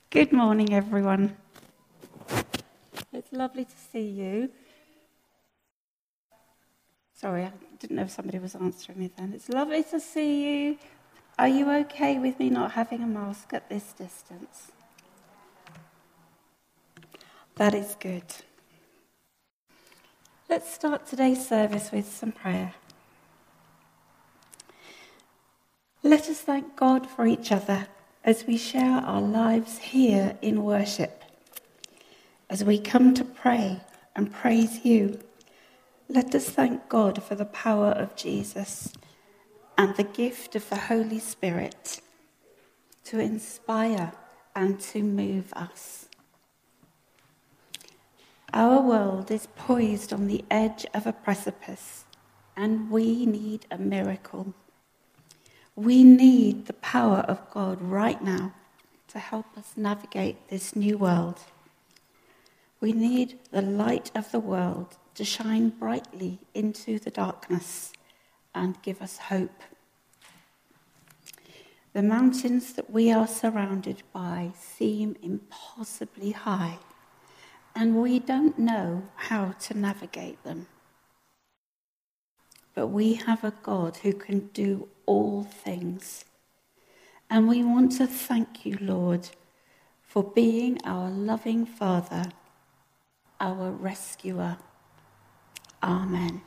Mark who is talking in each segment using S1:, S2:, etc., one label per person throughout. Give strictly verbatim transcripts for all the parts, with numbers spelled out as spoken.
S1: Good morning, everyone. It's lovely to see you. Sorry, I didn't know if somebody was answering me then. It's lovely to see you. Are you okay with me not having a mask at this distance? That is good. Let's start today's service with some prayer. Let us thank God for each other as we share our lives here in worship. As we come to pray and praise you, let us thank God for the power of Jesus and the gift of the Holy Spirit to inspire and to move us. Our world is poised on the edge of a precipice, and we need a miracle. We need the power of God right now to help us navigate this new world. We need the light of the world to shine brightly into the darkness and give us hope. The mountains that we are surrounded by seem impossibly high, and we don't know how to navigate them. But we have a God who can do all things. And we want to thank you, Lord, for being our loving Father, our rescuer. Amen.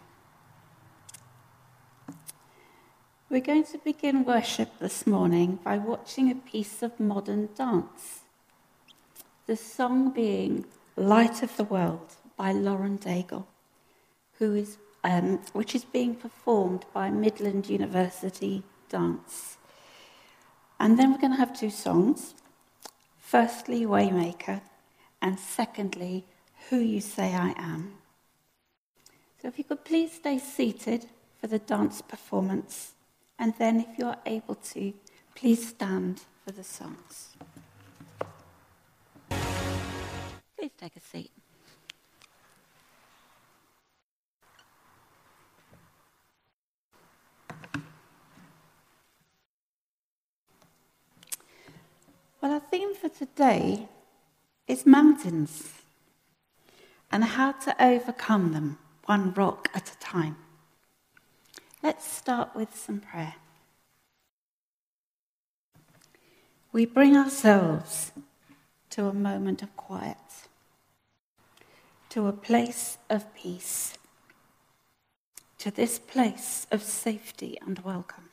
S1: We're going to begin worship this morning by watching a piece of modern dance. The song being Light of the World by Lauren Daigle, who is Um, which is being performed by Midland University Dance. And then we're going to have two songs. Firstly, Waymaker, and secondly, Who You Say I Am. So if you could please stay seated for the dance performance, and then if you're able to, please stand for the songs. Please take a seat. Well, our theme for today is mountains and how to overcome them one rock at a time. Let's start with some prayer. We bring ourselves to a moment of quiet, to a place of peace, to this place of safety and welcome.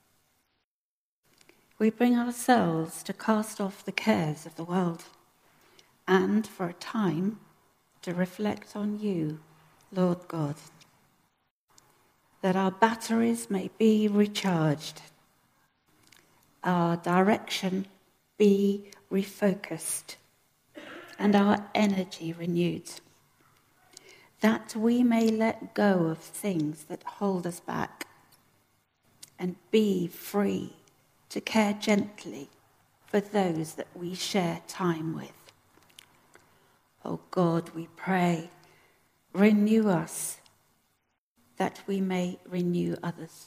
S1: We bring ourselves to cast off the cares of the world and, for a time, to reflect on you, Lord God, that our batteries may be recharged, our direction be refocused, and our energy renewed, that we may let go of things that hold us back and be free to care gently for those that we share time with. Oh God, we pray, renew us that we may renew others.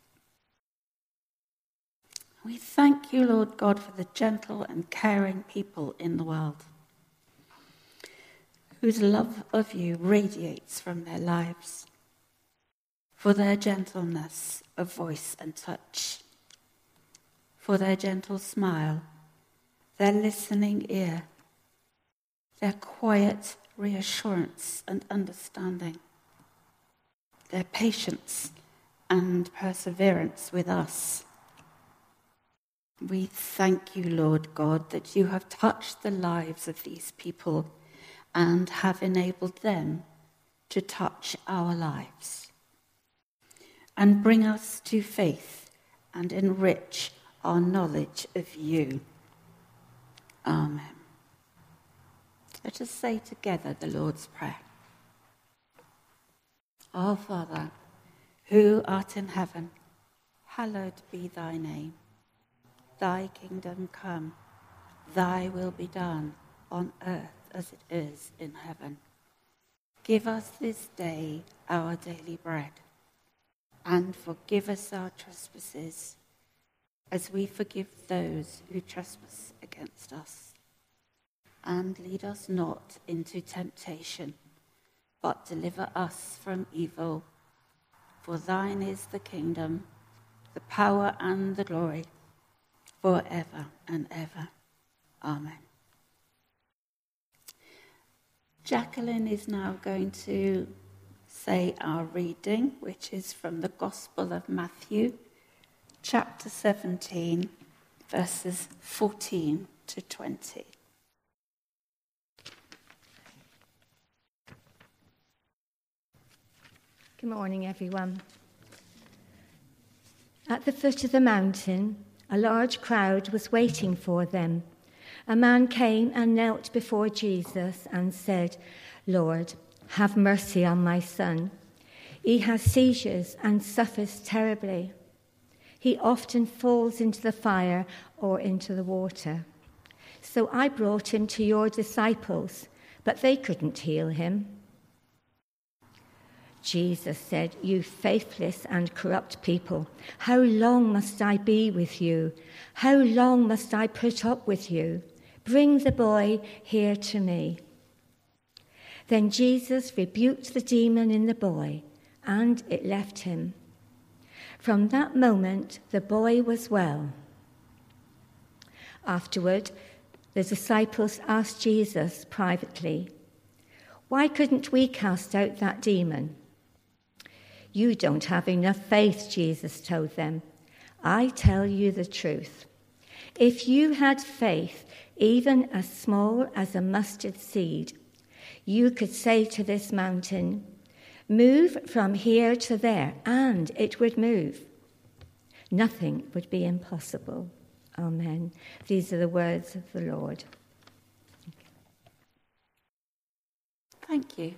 S1: We thank you, Lord God, for the gentle and caring people in the world, whose love of you radiates from their lives, for their gentleness of voice and touch, for their gentle smile, their listening ear, their quiet reassurance and understanding, their patience and perseverance with us. We thank you, Lord God, that you have touched the lives of these people and have enabled them to touch our lives and bring us to faith and enrich our knowledge of you. Amen. Let us say together the Lord's Prayer. Our Father, who art in heaven, hallowed be thy name. Thy kingdom come, thy will be done on earth as it is in heaven. Give us this day our daily bread, and forgive us our trespasses, as we forgive those who trespass against us. and lead us not into temptation, but deliver us from evil. For thine is the kingdom, the power and the glory, forever and ever. Amen. Jacqueline is now going to say our reading, which is from the Gospel of Matthew, chapter seventeen, verses fourteen to twenty.
S2: Good morning, everyone. At the foot of the mountain, a large crowd was waiting for them. A man came and knelt before Jesus and said, "Lord, have mercy on my son. He has seizures and suffers terribly. He often falls into the fire or into the water. So I brought him to your disciples, but they couldn't heal him." Jesus said, "You faithless and corrupt people, how long must I be with you? How long must I put up with you? Bring the boy here to me." Then Jesus rebuked the demon in the boy, and it left him. From that moment, the boy was well. Afterward, the disciples asked Jesus privately, "Why couldn't we cast out that demon?" "You don't have enough faith," Jesus told them. "I tell you the truth. If you had faith, even as small as a mustard seed, you could say to this mountain, 'Move from here to there,' and it would move. Nothing would be impossible." Amen. These are the words of the Lord.
S1: Thank you.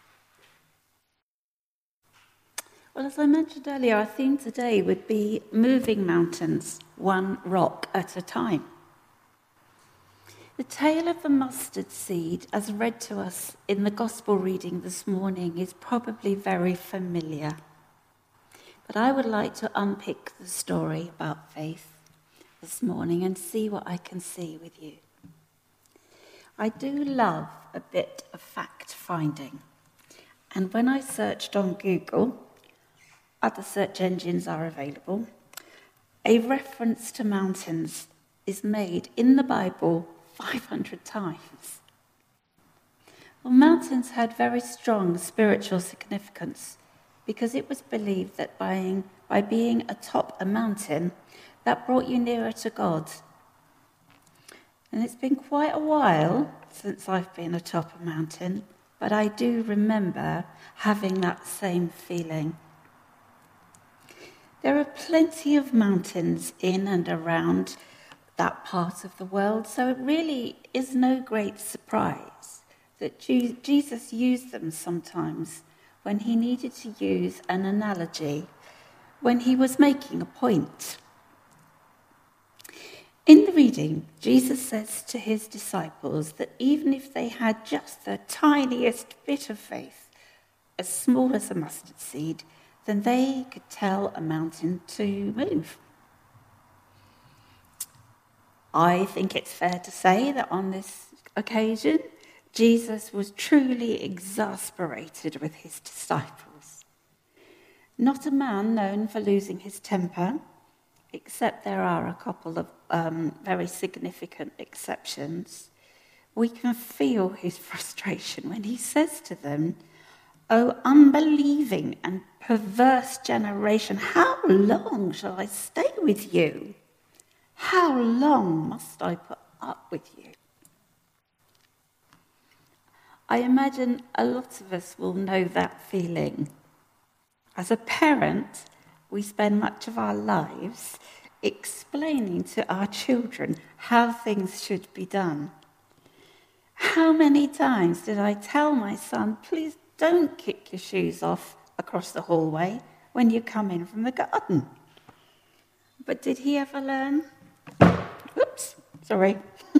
S1: Well, as I mentioned earlier, our theme today would be moving mountains, one rock at a time. The tale of the mustard seed, as read to us in the gospel reading this morning, is probably very familiar. But I would like to unpick the story about faith this morning and see what I can see with you. I do love a bit of fact-finding. And when I searched on Google, other search engines are available, a reference to mountains is made in the Bible five hundred times. Well, mountains had very strong spiritual significance because it was believed that by, by being atop a mountain, that brought you nearer to God. And it's been quite a while since I've been atop a mountain, but I do remember having that same feeling. There are plenty of mountains in and around that part of the world, so it really is no great surprise that Jesus used them sometimes when he needed to use an analogy, when he was making a point. In the reading, Jesus says to his disciples that even if they had just the tiniest bit of faith, as small as a mustard seed, then they could tell a mountain to move. I think it's fair to say that on this occasion, Jesus was truly exasperated with his disciples. Not a man known for losing his temper, except there are a couple of um, very significant exceptions. We can feel his frustration when he says to them, "O unbelieving and perverse generation, how long shall I stay with you? How long must I put up with you?" I imagine a lot of us will know that feeling. As a parent, we spend much of our lives explaining to our children how things should be done. How many times did I tell my son, "Please don't kick your shoes off across the hallway when you come in from the garden"? But did he ever learn? Oops, sorry.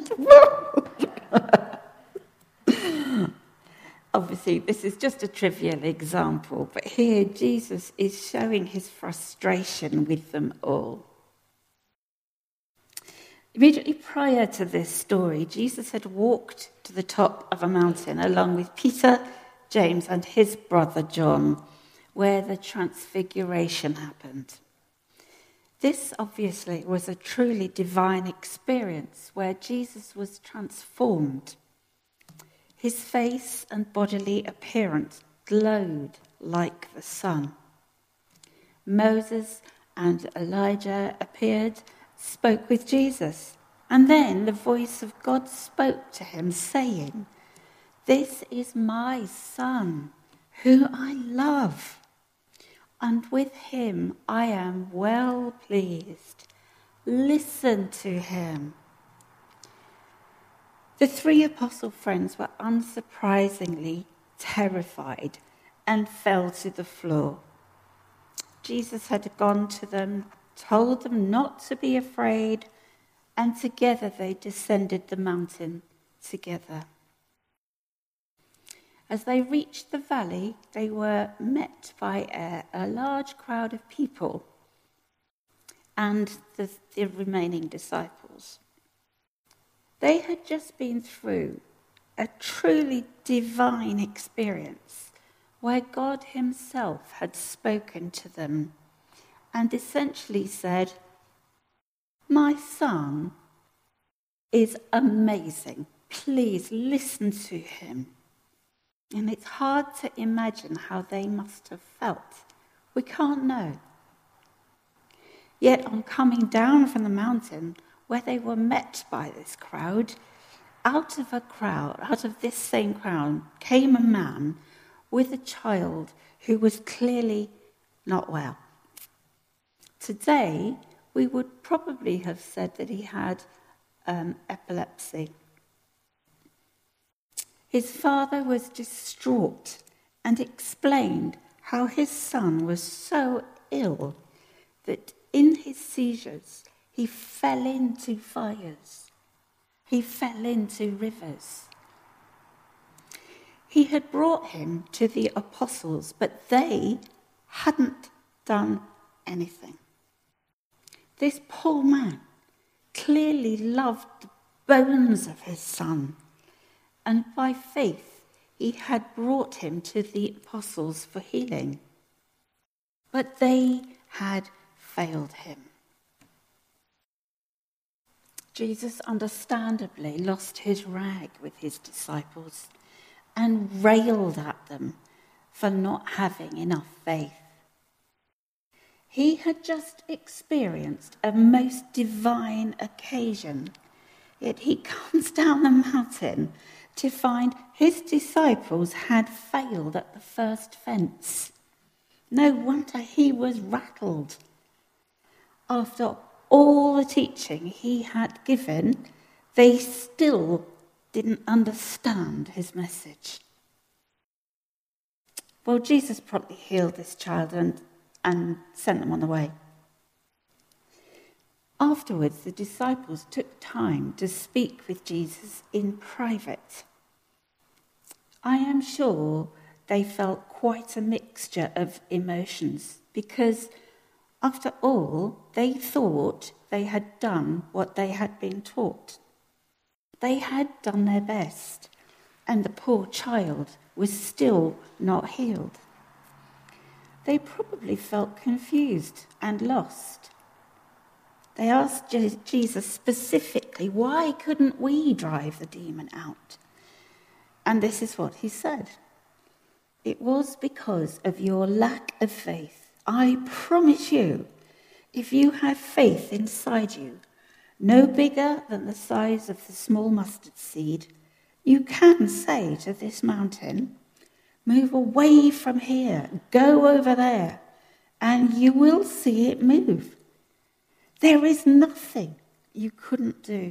S1: Obviously, this is just a trivial example, but here Jesus is showing his frustration with them all. Immediately prior to this story, Jesus had walked to the top of a mountain along with Peter, James, and his brother John, where the transfiguration happened. This obviously was a truly divine experience where Jesus was transformed. His face and bodily appearance glowed like the sun. Moses and Elijah appeared, spoke with Jesus, and then the voice of God spoke to him, saying, "This is my son, who I love, and with him I am well pleased. Listen to him." The three apostle friends were unsurprisingly terrified and fell to the floor. Jesus had gone to them, told them not to be afraid, and together they descended the mountain together. As they reached the valley, they were met by a, a large crowd of people and the, the remaining disciples. They had just been through a truly divine experience where God himself had spoken to them and essentially said, "My son is amazing. Please listen to him." And it's hard to imagine how they must have felt. We can't know. Yet on coming down from the mountain, where they were met by this crowd, out of a crowd, out of this same crowd, came a man with a child who was clearly not well. Today, we would probably have said that he had um, epilepsy. His father was distraught and explained how his son was so ill that in his seizures he fell into fires. He fell into rivers. He had brought him to the apostles, but they hadn't done anything. This poor man clearly loved the bones of his son, and by faith he had brought him to the apostles for healing. But they had failed him. Jesus understandably lost his rag with his disciples and railed at them for not having enough faith. He had just experienced a most divine occasion, yet he comes down the mountain to find his disciples had failed at the first fence. No wonder he was rattled. After all the teaching he had given, they still didn't understand his message. Well, Jesus promptly healed this child and, and sent them on the way. Afterwards, the disciples took time to speak with Jesus in private. I am sure they felt quite a mixture of emotions because, after all, they thought they had done what they had been taught. They had done their best, and the poor child was still not healed. They probably felt confused and lost. They asked Jesus specifically, "Why couldn't we drive the demon out?" And this is what he said. "It was because of your lack of faith. I promise you, if you have faith inside you, no bigger than the size of the small mustard seed, you can say to this mountain, 'Move away from here, go over there,' and you will see it move. There is nothing you couldn't do."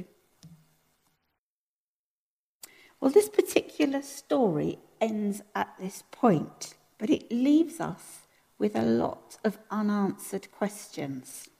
S1: Well, this particular story ends at this point, but it leaves us with a lot of unanswered questions.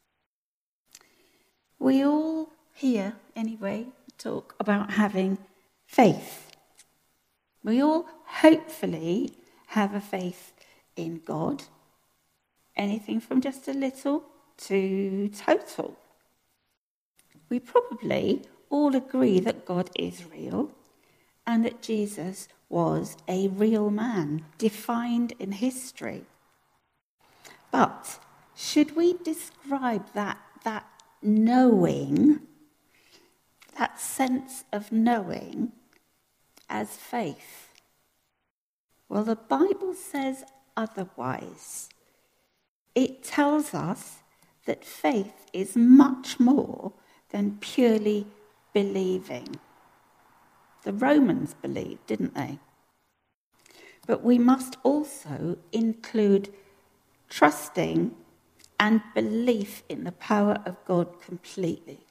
S1: We all here, anyway, talk about having faith. We all hopefully have a faith in God, anything from just a little to total. we probably all agree that God is real and that Jesus was a real man, defined in history. But should we describe that, that knowing, that sense of knowing, as faith? Well, the Bible says otherwise. It tells us that faith is much more than purely believing. The Romans believed, didn't they? But we must also include trusting and belief in the power of God completely.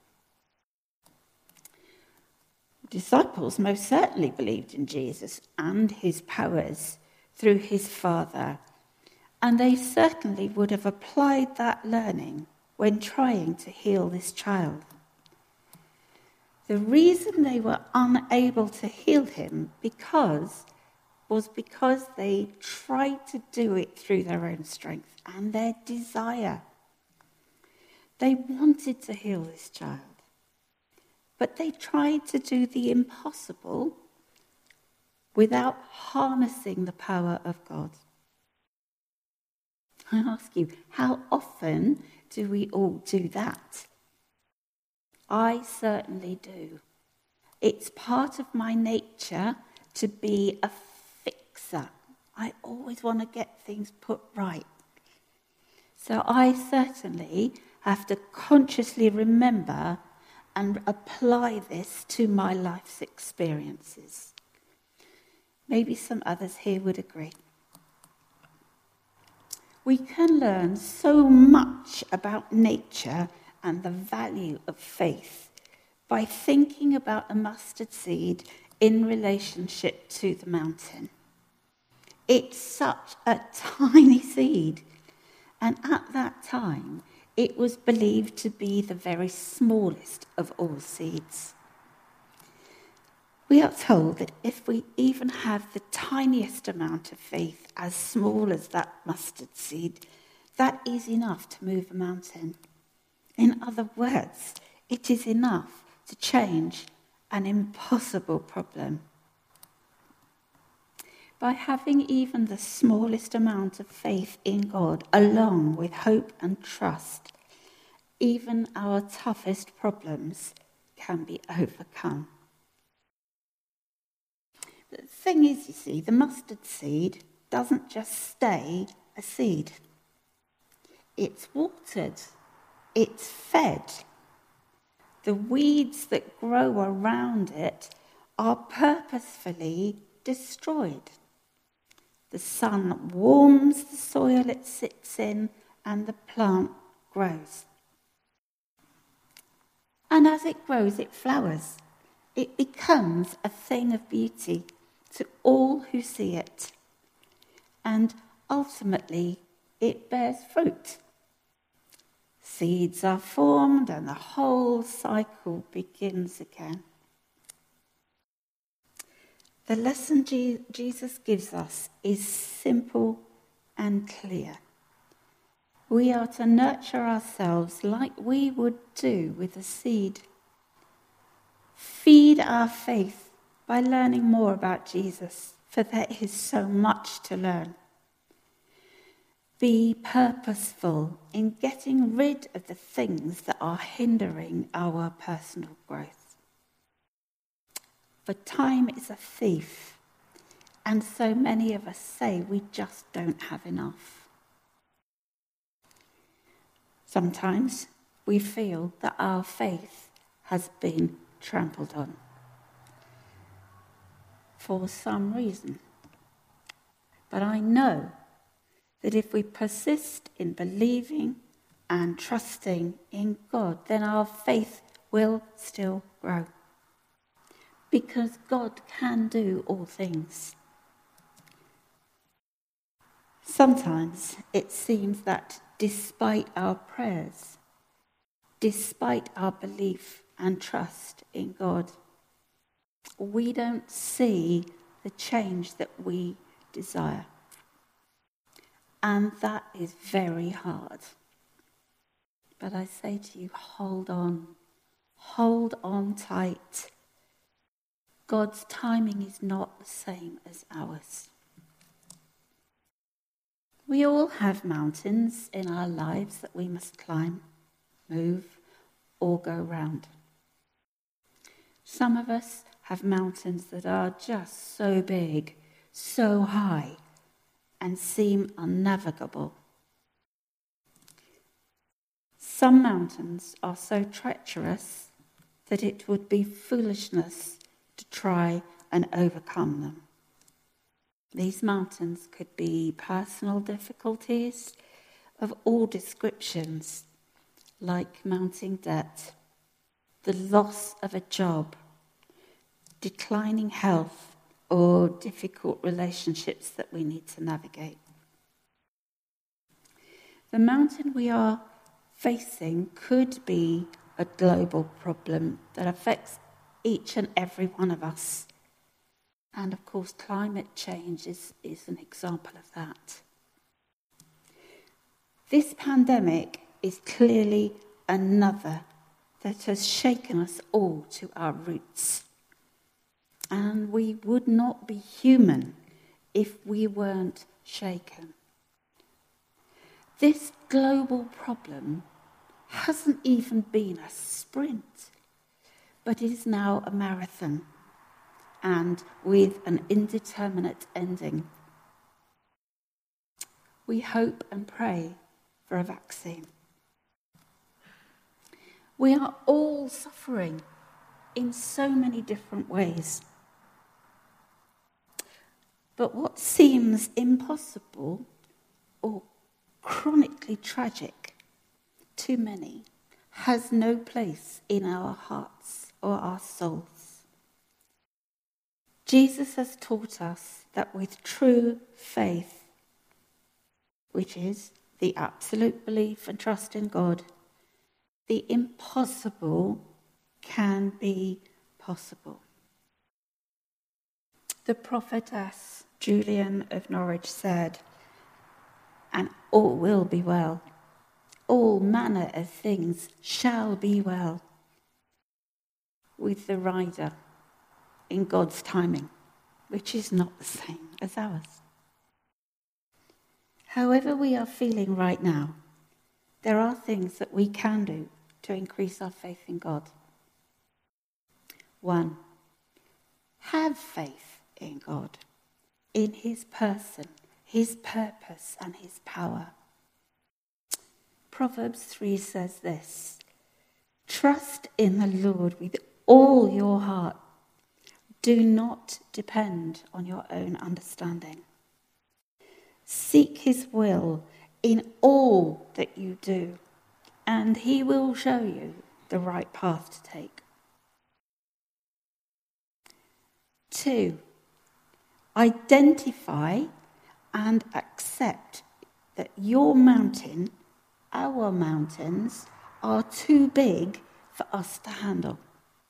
S1: Disciples most certainly believed in Jesus and his powers through his Father, and they certainly would have applied that learning when trying to heal this child. The reason they were unable to heal him because was because they tried to do it through their own strength and their desire. They wanted to heal this child, but they tried to do the impossible without harnessing the power of God. I ask you, how often do we all do that? I certainly do. It's part of my nature to be a fixer. I always want to get things put right. So I certainly have to consciously remember and apply this to my life's experiences. Maybe some others here would agree. We can learn so much about nature and the value of faith by thinking about a mustard seed in relationship to the mountain. It's such a tiny seed, and at that time it was believed to be the very smallest of all seeds. We are told that if we even have the tiniest amount of faith, as small as that mustard seed, that is enough to move a mountain. In other words, it is enough to change an impossible problem. By having even the smallest amount of faith in God, along with hope and trust, even our toughest problems can be overcome. The thing is, you see, the mustard seed doesn't just stay a seed. It's watered. It's fed. The weeds that grow around it are purposefully destroyed. The sun warms the soil it sits in, and the plant grows. And as it grows, it flowers. It becomes a thing of beauty to all who see it. And ultimately, it bears fruit. Seeds are formed and the whole cycle begins again. The lesson Je- Jesus gives us is simple and clear. We are to nurture ourselves like we would do with a seed. Feed our faith by learning more about Jesus, for there is so much to learn. Be purposeful in getting rid of the things that are hindering our personal growth. For time is a thief, and so many of us say we just don't have enough. Sometimes we feel that our faith has been trampled on for some reason. But I know that if we persist in believing and trusting in God, then our faith will still grow. Because God can do all things. Sometimes it seems that despite our prayers, despite our belief and trust in God, we don't see the change that we desire. And that is very hard. But I say to you, hold on. Hold on tight. God's timing is not the same as ours. We all have mountains in our lives that we must climb, move, or go round. Some of us have mountains that are just so big, so high, and seem unnavigable. Some mountains are so treacherous that it would be foolishness to try and overcome them. These mountains could be personal difficulties of all descriptions, like mounting debt, the loss of a job, declining health, or difficult relationships that we need to navigate. The mountain we are facing could be a global problem that affects each and every one of us. And of course, climate change is, is an example of that. This pandemic is clearly another that has shaken us all to our roots. And we would not be human if we weren't shaken. This global problem hasn't even been a sprint, but is now a marathon, and with an indeterminate ending. We hope and pray for a vaccine. We are all suffering in so many different ways. But what seems impossible or chronically tragic to many has no place in our hearts or our souls. Jesus has taught us that with true faith, which is the absolute belief and trust in God, the impossible can be possible. The prophetess Julian of Norwich said, "And all will be well. All manner of things shall be well with the rider in God's timing, which is not the same as ours." However we are feeling right now, there are things that we can do to increase our faith in God. One, have faith in God, in his person, his purpose, and his power. Proverbs three says this, "Trust in the Lord with all your heart. Do not depend on your own understanding. Seek his will in all that you do, and he will show you the right path to take." Two, identify and accept that your mountain, our mountains, are too big for us to handle.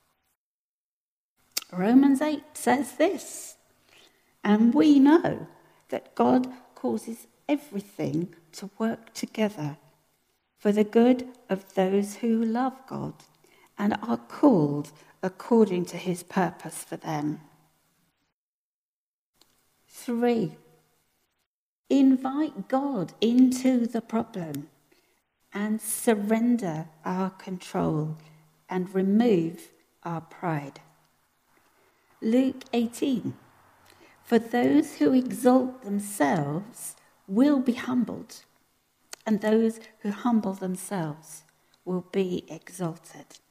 S1: Romans eight says this, "And we know that God causes everything to work together for the good of those who love God and are called according to his purpose for them." Three, invite God into the problem and surrender our control and remove our pride. Luke eighteen, "For those who exalt themselves will be humbled, and those who humble themselves will be exalted."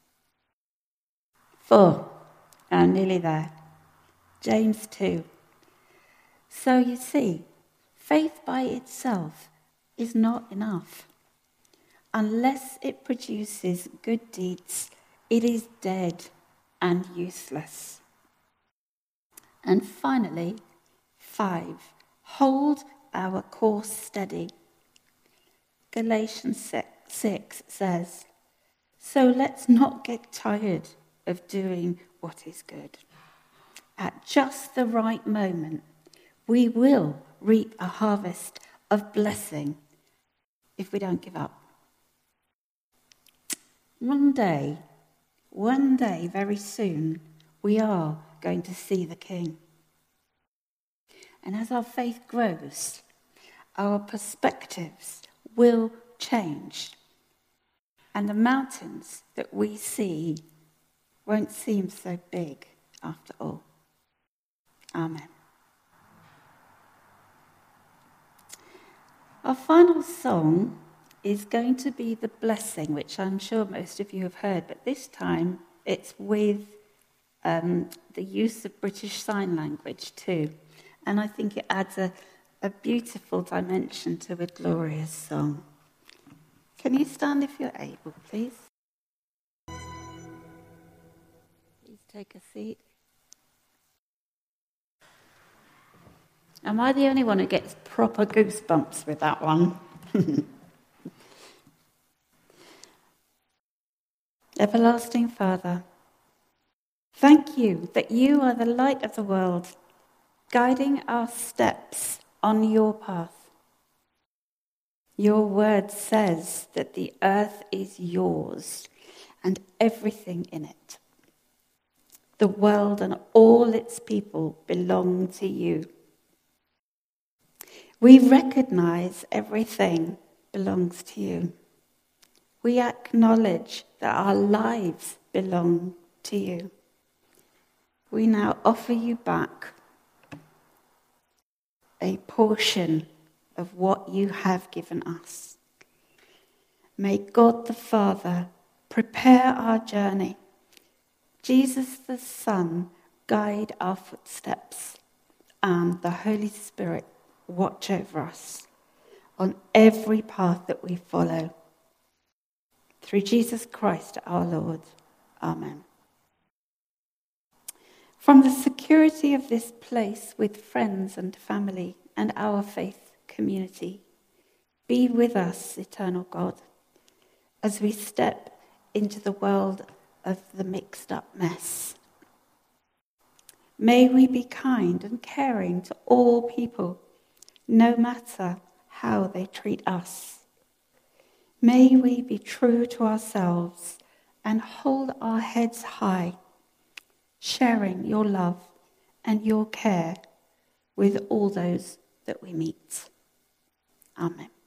S1: Four, and nearly there, James two. "So you see, faith by itself is not enough. Unless it produces good deeds, it is dead and useless." And finally, five, hold our course steady. Galatians six says, "So let's not get tired of doing what is good. At just the right moment, we will reap a harvest of blessing if we don't give up." One day, one day, very soon, we are going to see the King. And as our faith grows, our perspectives will change. And the mountains that we see won't seem so big after all. Amen. Our final song is going to be The Blessing, which I'm sure most of you have heard, but this time it's with um, the use of British Sign Language too. And I think it adds a, a beautiful dimension to a glorious song. Can you stand if you're able, please? Please take a seat. Am I the only one who gets proper goosebumps with that one? Everlasting Father, thank you that you are the light of the world, guiding our steps on your path. Your word says that the earth is yours and everything in it. The world and all its people belong to you. We recognize everything belongs to you. We acknowledge that our lives belong to you. We now offer you back a portion of what you have given us. May God the Father prepare our journey. Jesus the Son guide our footsteps, and the Holy Spirit watch over us on every path that we follow. Through Jesus Christ our Lord. Amen. From the security of this place with friends and family and our faith community, be with us, eternal God, as we step into the world of the mixed up mess. May we be kind and caring to all people, no matter how they treat us. May we be true to ourselves and hold our heads high, sharing your love and your care with all those that we meet. Amen.